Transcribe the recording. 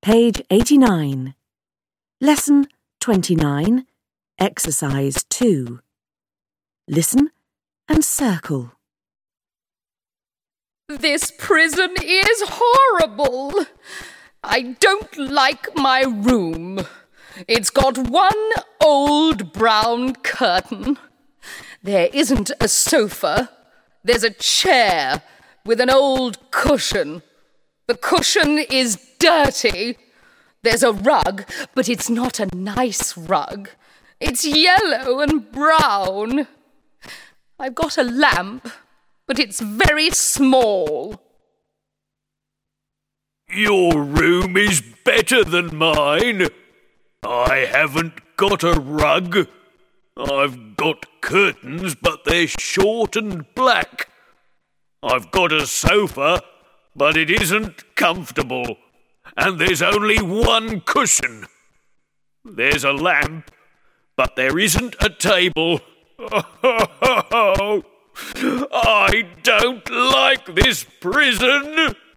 Page 89. Lesson 29, Exercise 2. Listen and circle. This prison is horrible. I don't like my room. It's got one old brown curtain. There isn't a sofa. There's a chair with an old cushion. The cushion is dirty. There's a rug, but it's not a nice rug. It's yellow and brown. I've got a lamp, but it's very small. Your room is better than mine. I haven't got a rug. I've got curtains, but they're short and black. I've got a sofa, but it isn't comfortable. And there's only one cushion. There's a lamp, but there isn't a table. I don't like this prison.